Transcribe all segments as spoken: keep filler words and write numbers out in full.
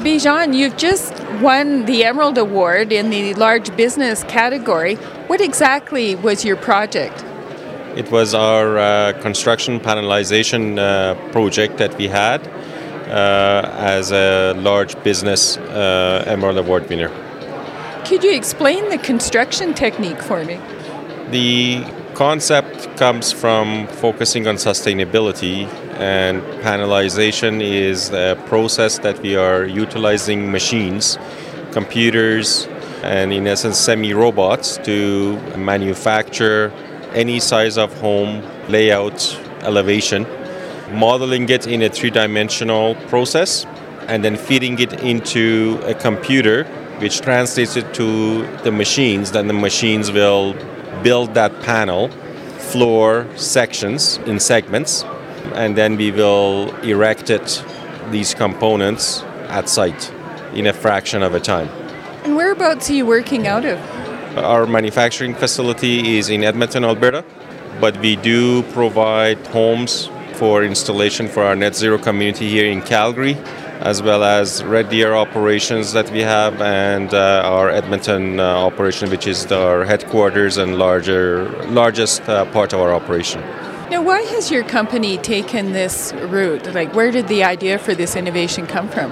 Bijan, you've just won the Emerald Award in the large business category. What exactly was your project? It was our uh, construction panelization uh, project that we had uh, as a large business uh, Emerald Award winner. Could you explain the construction technique for me? The concept comes from focusing on sustainability, and panelization is a process that we are utilizing machines, computers, and in essence semi-robots to manufacture any size of home, layout, elevation, modeling it in a three-dimensional process, and then feeding it into a computer which translates it to the machines. Then the machines will build that panel, floor sections in segments, and then we will erect it, these components, at site in a fraction of a time. And whereabouts are you working out of? Our manufacturing facility is in Edmonton, Alberta, but we do provide homes for installation for our net zero community here in Calgary, as well as Red Deer operations that we have, and uh, our Edmonton uh, operation, which is our headquarters and larger, largest uh, part of our operation. Now, why has your company taken this route? Like, where did the idea for this innovation come from?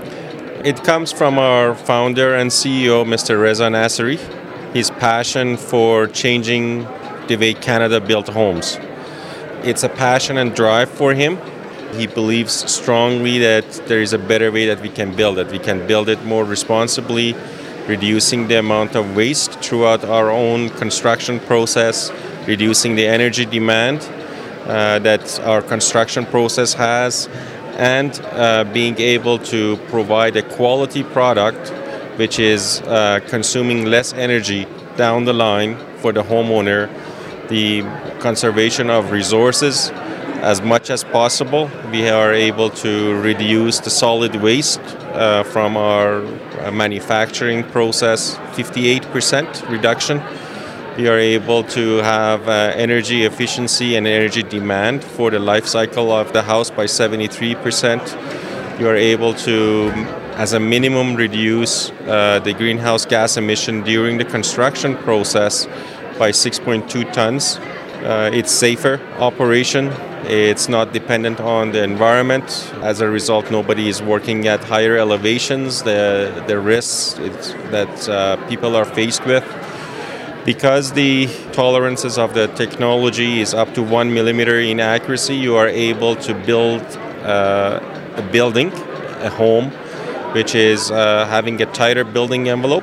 It comes from our founder and C E O, Mister Reza Nasseri. His passion for changing the way Canada built homes. It's a passion and drive for him. He believes strongly that there is a better way that we can build it. We can build it more responsibly, reducing the amount of waste throughout our own construction process, reducing the energy demand uh, that our construction process has, and uh, being able to provide a quality product which is uh, consuming less energy down the line for the homeowner, the conservation of resources. As much as possible, we are able to reduce the solid waste uh, from our uh, manufacturing process, fifty-eight percent reduction. We are able to have uh, energy efficiency and energy demand for the life cycle of the house by seventy-three percent. You are able to, as a minimum, reduce uh, the greenhouse gas emission during the construction process by six point two tons. Uh, it's safer operation. It's not dependent on the environment. As a result, nobody is working at higher elevations. The, the risks that uh, people are faced with. Because the tolerances of the technology is up to one millimeter in accuracy, you are able to build uh, a building, a home, which is uh, having a tighter building envelope.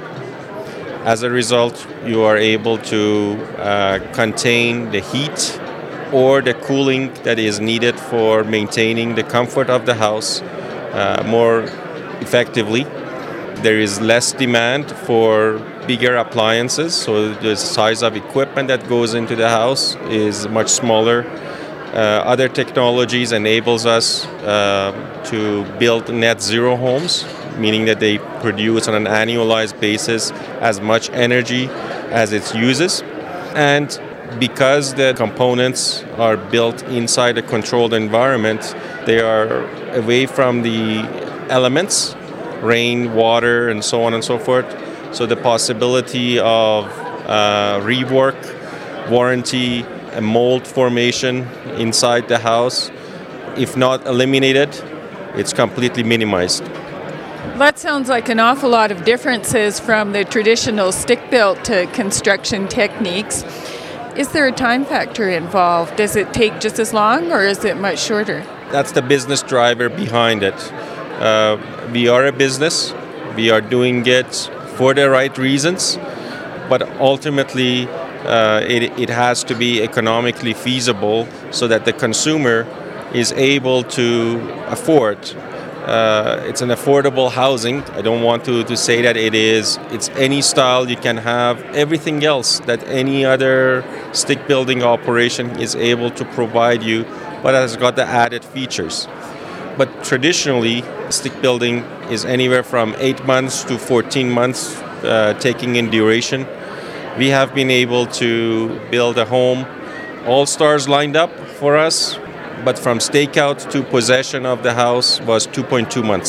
As a result, you are able to uh, contain the heat or the cooling that is needed for maintaining the comfort of the house uh, more effectively. There is less demand for bigger appliances, so the size of equipment that goes into the house is much smaller. Uh, other technologies enables us uh, to build net zero homes, meaning that they produce on an annualized basis as much energy as it uses. And because the components are built inside a controlled environment, they are away from the elements, rain, water, and so on and so forth. So the possibility of uh, rework, warranty, a mold formation inside the house, if not eliminated, it's completely minimized. That sounds like an awful lot of differences from the traditional stick-built to construction techniques. Is there a time factor involved? Does it take just as long, or is it much shorter? That's the business driver behind it. Uh, we are a business. We are doing it for the right reasons, but ultimately uh, it, it has to be economically feasible so that the consumer is able to afford. Uh, it's an affordable housing. I don't want to, to say that it is. It's any style you can have. Everything else that any other stick building operation is able to provide you, but has got the added features. But traditionally, stick building is anywhere from eight months to fourteen months, uh, taking in duration. We have been able to build a home. All stars lined up for us, but from stakeout to possession of the house was two point two months.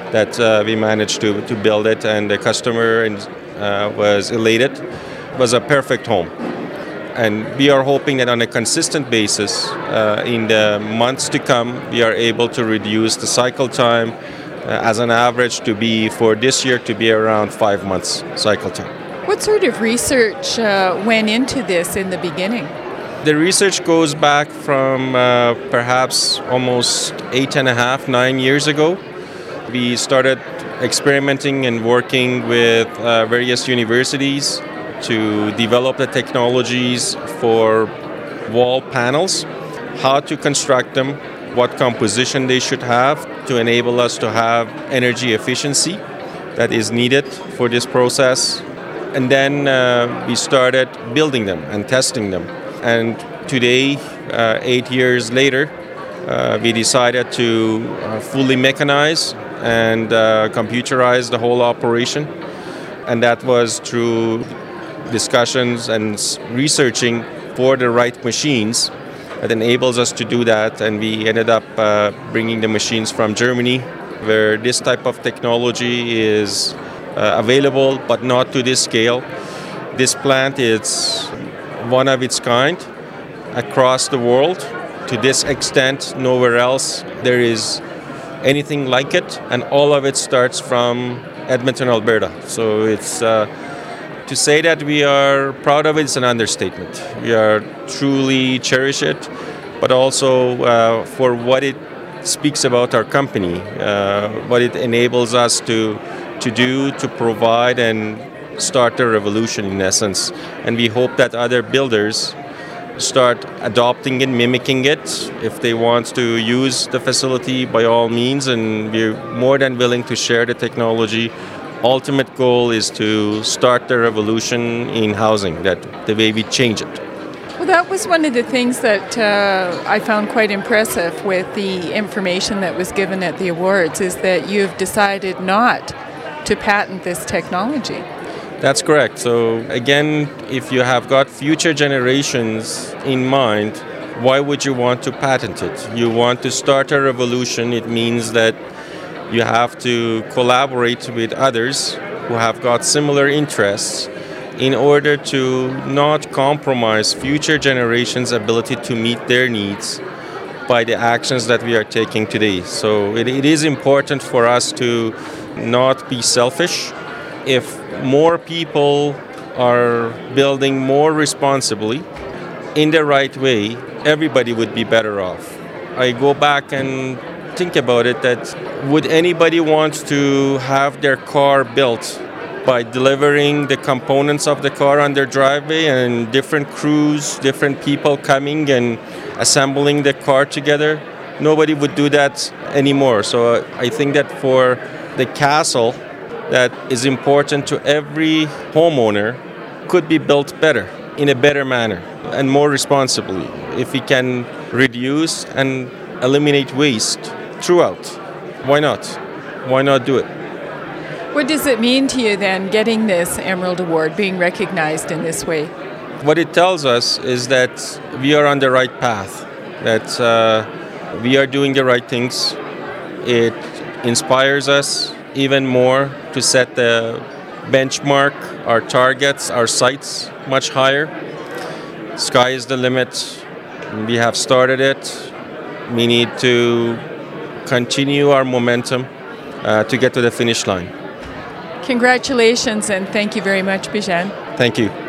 that uh, we managed to, to build it, and the customer uh, was elated. It was a perfect home. And we are hoping that on a consistent basis, uh, in the months to come, we are able to reduce the cycle time uh, as an average to be, for this year, to be around five months cycle time. What sort of research uh, went into this in the beginning? The research goes back from uh, perhaps almost eight and a half, nine years ago. We started experimenting and working with uh, various universities to develop the technologies for wall panels, how to construct them, what composition they should have to enable us to have energy efficiency that is needed for this process. And then uh, we started building them and testing them. And today, uh, eight years later, uh, we decided to uh, fully mechanize and uh, computerize the whole operation. And that was through discussions and researching for the right machines that enables us to do that. And we ended up uh, bringing the machines from Germany, where this type of technology is uh, available, but not to this scale. This plant is one of its kind across the world. To this extent, nowhere else there is anything like it, and all of it starts from Edmonton, Alberta. So it's uh, to say that we are proud of it is an understatement. We are truly cherish it, but also uh, for what it speaks about our company, uh, what it enables us to to do, to provide and start a revolution in essence. And we hope that other builders start adopting and mimicking it. If they want to use the facility, by all means, and we're more than willing to share the technology. Ultimate goal is to start the revolution in housing, that the way we change it. Well, that was one of the things that uh, I found quite impressive with the information that was given at the awards, is that you've decided not to patent this technology. That's correct. So again, if you have got future generations in mind, why would you want to patent it? You want to start a revolution. It means that you have to collaborate with others who have got similar interests in order to not compromise future generations' ability to meet their needs by the actions that we are taking today. So it, it is important for us to not be selfish. If more people are building more responsibly, in the right way, everybody would be better off. I go back and think about it, that would anybody want to have their car built by delivering the components of the car on their driveway and different crews, different people coming and assembling the car together? Nobody would do that anymore. So I think that for the castle that is important to every homeowner could be built better, in a better manner and more responsibly. If we can reduce and eliminate waste throughout, why not? Why not do it? What does it mean to you then, getting this Emerald Award, being recognized in this way? What it tells us is that we are on the right path, that uh, we are doing the right things. It inspires us even more to set the benchmark, our targets, our sights much higher. Sky is the limit. We have started it. We need to continue our momentum uh, to get to the finish line. Congratulations, and thank you very much, Bijan. Thank you.